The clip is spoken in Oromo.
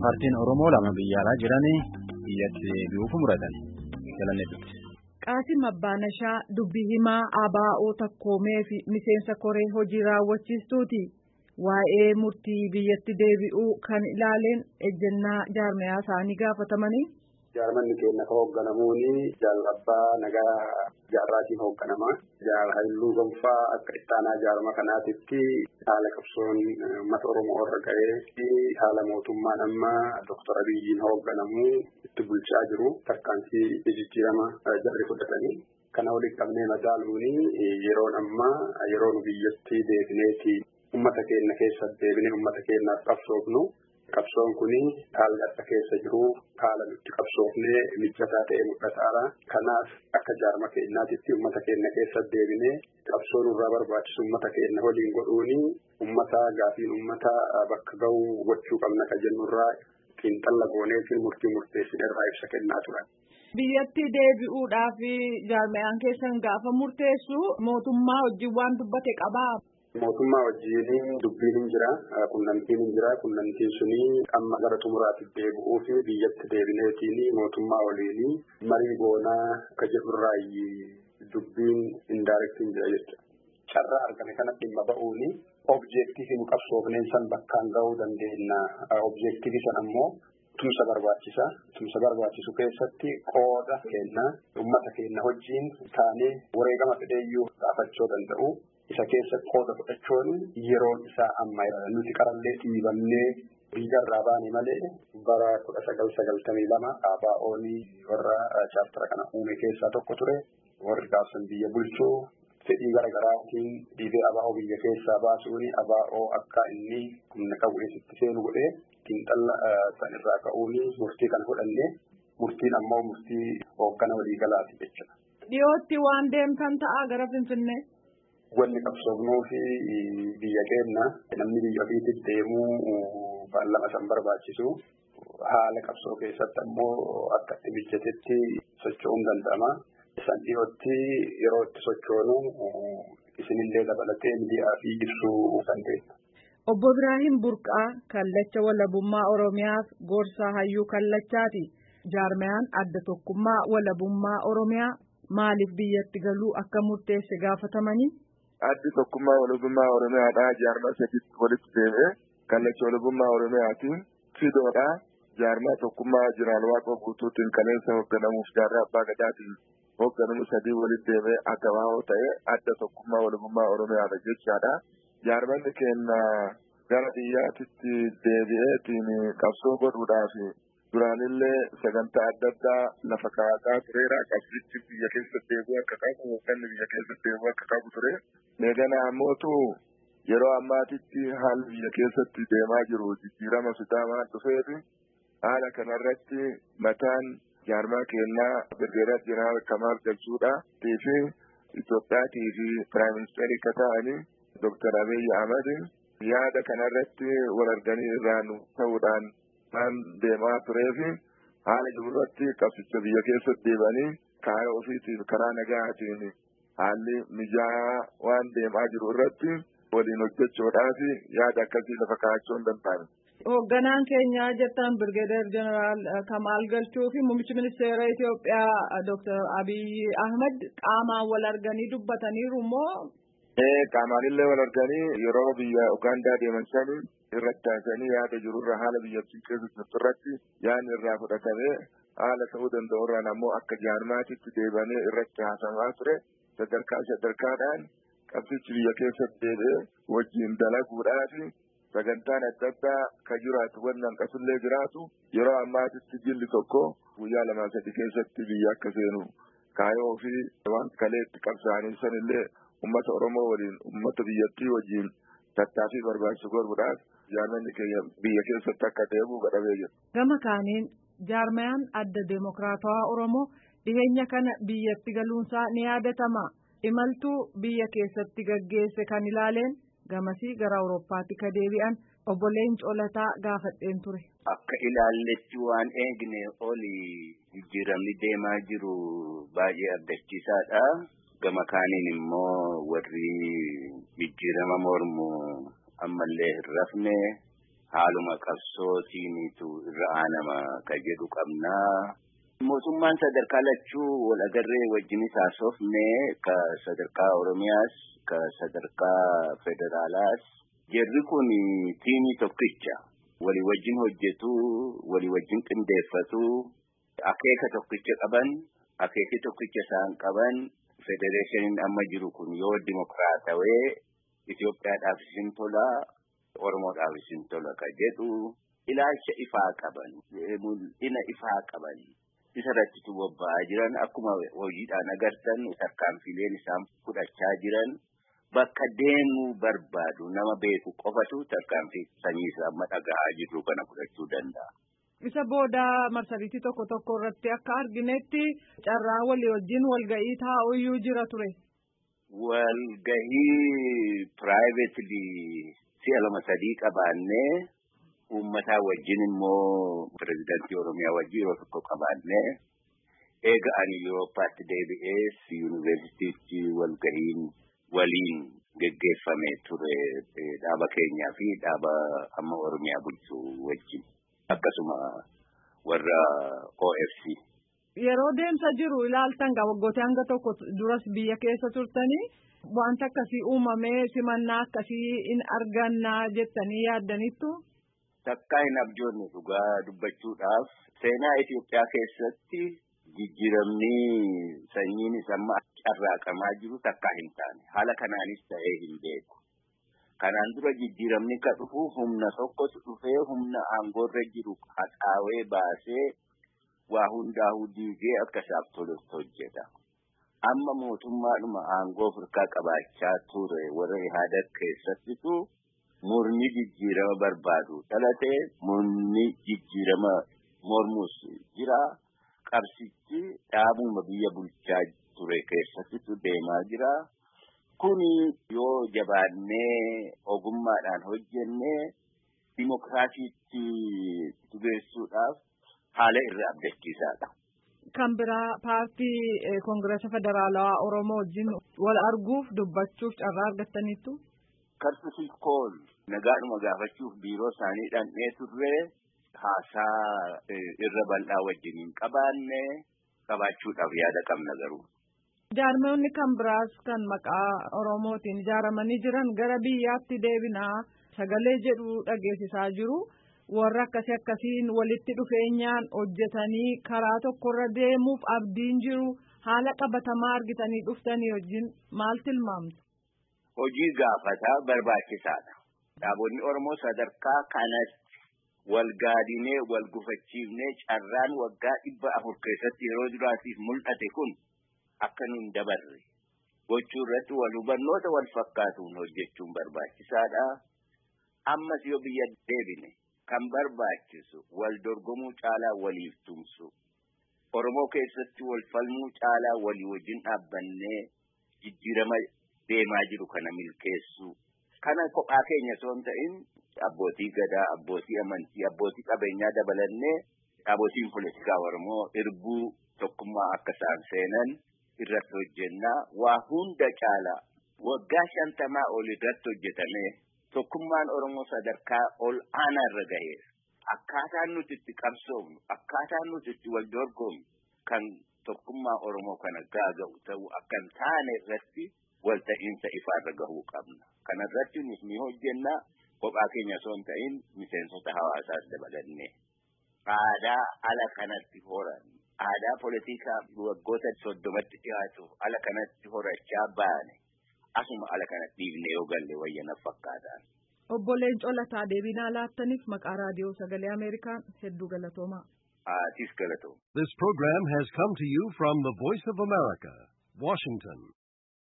Paartiin Oromoo lama biyya alaa jiranii biyyatti deebi'uuf muratan. Galanneetti. Qaasim Abbaanashaa dubbii himaa ABO takkoomee fi miseensa koree hojii raawwachiistuuti. Waa'ee murtii biyyatti deebi'uu kan ilaaleen ejjennaa jaarmayaa isaanii gaafatamanii. Jaarmanni keenya hoogganamuuni jaalabbaa nagaa jaarraatiin hoogganama. Jaarhayiluu gonfaa akka ittaanaa jaarma kanaatitti haala qabsoon uummata Oromoo irra ga'ee fi haala mootummaan amma Dr. Abiyyiin hoogganamu itti bulchaa jiru tarkaanfii jijjiirama jarri fudhatanii. Kana walitti qabnee madaaluuni yeroon ammaa yeroo nu biyyatti deebineeti uummata keenya keessatti deebinee uummata keenyaaf qabsoofnu. Qabsoon kuni haala adda keessa jiru haala nuti qabsoofnee mijataa ta'e mul'ataadha. Kanaaf akka jaarma keenyaatitti uummata keenya keessatti deebinee qabsoon irraa barbaachisu uummata keenya waliin godhuuni uummata gaafiin uummata bakka ga'u gochuu qabna ka jennurraa xiinxalla goonee fi murtii murteessine irraa ibsa kennaa turan. Biyyatti deebi'uudhaaf jaarmayaan keessan gaafa murteessu mootummaa wajjin waan dubbate qabaa. Mootummaa wajjin dubbiin hin jira, qunnamtiin hin jira. Qunnamtiin suni amma gara xumuraatti deebi'uu fi biyyatti deebineetiin mootummaa waliin marii boonaa akka jedhurraa dubbiin indaarektiin jira jechuudha. Carraa argame kana dhimma ba'uuni objektiivii nu qabsoofneen san bakkaan ga'uu dandeenya. Objektiivii san ammoo tumsa barbaachisa. Tumsa barbaachisu keessatti qooda kenna uummata keenya wajjin taanee wareegama fedheeyyuu gaafachuu danda'u. Isa keessa qooda fudhachuun yeroon isaa amma nuti qarallee dhiibannee biyyaarraa baane malee bara 1992 ABO'n warra chaartara kana uume keessaa tokko ture. Warri gaafsan biyya bulchuu fedhii garaagaraatiin dhiibee ABO biyya keessaa baasuun ABO akka inni humna qabu itti seenu godhee xiinxalla san irraa ka'uun murtii kana fudhannee murtiin ammoo murtii hooggana waliigalaati jechuudha. Dhiyootti waan deemtan ta'a gara Finfinnee. Wanni qabsoofnuu fi biyya keenya namni biyya ofiitti deemuu baallama san barbaachisu haala qabsoo keessatti ammoo akka itti mijatetti socho'uun danda'ama. San dhiyootti yeroo itti sochoonu isinillee dabalatee miidiyaa fi ibsuu dandeenya. Obbo Ibraahim Burqaa kallacha walabummaa Oromiyaaf gorsaa hayyuu kallachaati. Jaarmayaan adda tokkummaa walabummaa Oromiyaa maaliif biyyatti galuu akka murteesse gaafatamanii. Addi tokkummaa walabummaa Oromiyaadhaa jaarmaa sadiitti walitti deemee kallacha walabummaa Oromiyaatiin fidoodhaa jaarmaa tokkummaa jiraan waaqa guutuutiin kaleessa hoogganamuuf jaarraa abbaa gadaatiin hoogganamu sadii walitti deemee akka waa'oo ta'e adda tokkummaa walabummaa Oromiyaadha jechaadha. Jaarmanni keenya gara biyyaatitti deebi'eetiin qabsoo godhuudhaaf duraanillee sagantaa adda addaa lafa kaa'ataa tureera. Qabsichi biyya keessatti deebi'uu akka qabu hoogganni biyya keessatti deebi'uu akka qabu ture. Meegana ammootu yeroo ammaatitti haalli biyya keessatti deemaa jiru jijjiirama sidaamaa dhufeefi haala kanarratti mataan jaarmaa keenyaa Birgeedaa Jeneraal Kamaal Galchuudha fi Itoophiyaatii fi Piraayim Ministeerii akka ta'anii Dr. Abiy Ahmed yaada kanarratti wal arganii irraan ta'uudhaan waan deemaa tureefi haala jirutti qabsicha biyya keessatti deebanii kaayoo ofiitiif karaa nagaatiin haalli mijaa'aa waan deemaa jiru irratti waliin hojjechuudhaaf yaada akkasii lafa kaa'achuu hin danda'amu. Hoogganaan keenyaa jettan Birgeedaa Jeneraal Kamaal Galchuu fi Muummichi Ministeera Itoophiyaa Dr. Abiy Ahmed qaamaan wal arganii dubbataniiru moo? Qaamaanillee wal arganii yeroo biyya Ugaandaa deeman sanii irratti haasanii yaada jirurra haala biyyattii keessatti irratti yaadni irraa fudhatamee haala ta'uu danda'u irraan ammoo akka jaarmaatitti deebanee irratti haasamaa ture. Sadarkaadhaan qabsichi biyya keessatti deebi'ee wajjin dalaguudhaaf sagantaan adda addaa kan jiraatu wannan qasullee jiraatu yeroo ammaatitti jilli tokko guyyaa 2-3 keessatti biyya akka seenu kaayoo fi waan kaleetti qabsaanii sanillee ummata Oromoo waliin ummata biyyattii wajjin tattaaffii barbaachisu godhuudhaaf jaarmanni keenya biyya keessatti akka deebi'u godhamee jira. Gama kaaniin jaarmayaan adda Deemokiraatawaa Oromoo dhiheenya kana biyyatti galuunsaa ni yaadatama. Imaltuu biyya keessatti gaggeesse kan ilaaleen gamasii gara Awurooppaatti ka deebi'an obbo Leencoo Lataa gaafadheen ture. Akka ilaalletti waan eegne oli jijjiiramni deemaa jiru baay'ee abdachiisaadha. Gama kaaniin immoo warri jijjiirama mormu ammallee hin rafne haaluma qabsootiinitu irra aanama ka jedhu qabnaa. Mootummaan sadarkaa lachuu wal agarree wajjinis haasofne ka sadarkaa Oromiyaas ka sadarkaa federaalaas jarri kun tiimii tokkicha walii wajjin hojjetu walii wajjin qindeeffatu akeeka tokkicha qaban akeeki tokkicha isaan qaban federeeshiniin amma jiru kun yoo dimokiraatawee Itoophiyaadhaaf isin tola Oromoodhaaf isin tola ka jedhu ilaalcha ifaa qaban mul'ina ifaa qaban isarratti bobba'aa jiran akkuma hojiidhaan agartan tarkaanfileen isaan fudhachaa jiran bakka deemuu barbaadu nama beeku qofatu tarkaanfii sanyii isaa amma dhagahaa jiru kana fudhachuu danda'a. Isa booda marsariitii tokko irratti akka arginetti carraa walii wajjin walga'ii taa'uyyuu jira ture. Walgahii privately si'a lama sadii qabaannee uummataa wajjin immoo pirezidaantii Oromiyaa wajjin yeroo tokko qabaannee eega ani Yuurooppaatti deebi'ee yuunivarsiitiitti walgahiin waliin geggeeffame ture dhaaba keenyaa fi dhaaba amma Oromiyaa bulchu wajjin akkasuma warra OFC. Yeroo deemsa jiru ilaaltan waggoota hanga tokko duras biyya keessa turtanii wanta akkasii uumamee simannaa akkasii in argannaa jettanii yaaddaniittu? Takkaa hin abjoonne dhugaa dubbachuudhaaf seenaa Itoophiyaa keessatti jijjiiramni sanyiin amma carraaqamaa jiru takkaa hin taane haala kanaanis ta'ee hin beeku. Kanaan dura jijjiiramni ka dhufu humna tokkotu dhufee humna aangoorra jiru haxaawee baasee waa hundaa'uu diigee akka isaaf tolutti hojjeta. Amma mootummaadhuma aangoo Afrikaa qabaachaa ture warra Ihaadag keessattitu murni jijjiirama barbaadu dhalatee murni jijjiirama mormus jira. Qabsichi dhaabuma biyya bulchaa ture keessattitu deemaa jira. Kuni yoo jabaannee ogummaadhaan hojjennee dimokiraasiitti tugeessuudhaaf haala irra abdachiisaadha. Kan biraa paartii Koongireesa Federaalawaa Oromoo wajjin wal arguuf dubbachuuf carraa argattaniittu? Kartusiif kool nagaadhuma gaafachuuf biiroo isaanii dhaqnee turre haasaa irra bal'aa wajjiniin qabaanne qabaachuudhaaf yaada qabna garuu. Jaarmoonni kan biraas kan maqaa Oromootiin ijaaramanii jiran gara biyyaatti deebinaa sagalee jedhu dhageessisaa jiru. Warra akkasiin walitti dhufeenyaan hojjetanii karaa tokkorra deemuuf abdiin jiru haala qabatamaa argitanii dhuftanii wajjin maal tilmaamtu? Hojii gaafataa barbaachisaadha. Dhaabonni Oromoo sadarkaa kanatti wal gaadinee wal gufachiifnee carraan waggaa 400 keessatti yeroo duraatiif mul'ate kun akka nun dabarre gochuu irratti wal hubannoota wal fakkaatuun hojjechuun barbaachisaadha. Ammas yoo biyya deebine kan barbaachisu wal dorgomuu caalaa waliif tumsu Oromoo keessatti wal falmuu caalaa walii wajjin dhaabbannee jijjiirama deemaa jiru kana milkeessu kana kophaa keenya osoo hin ta'in abbootii gadaa abbootii amantii abbootii qabeenyaa dabalannee abbootiin poolitikaa Oromoo irbuu tokkummaa akka isaan seenan irratti hojjennaa waa hunda caalaa waggaa 50 ol irratti hojjetamee tokkummaan Oromoo sadarkaa ol aanaa irra gahee akkaataan nuti itti qabsoofnu akkaataan nuti itti wal dorgomnu kan tokkummaa Oromoo kana gaaga'u ta'uu akka hin taane irratti wal ta'iinsa ifaarra gahuu qabna. Kana irratti ni hojjenna kophaa keenya osoo hin ta'in miseensota hawaasaas dabalannee aadaa ala kanatti horan aadaa poolitikaa waggoota 30tti dhiyaatuuf ala kanatti horachaa baane. Asuma ala kana dhiifnee yoo galle wayyana fakkaatan. Obbo Leencoo Lataa deebinaa laattaniif maqaa raadiyoo sagalee Ameerikaa hedduu galatoomaa. Tis galatooma. This program has come to you from the Voice of America, Washington.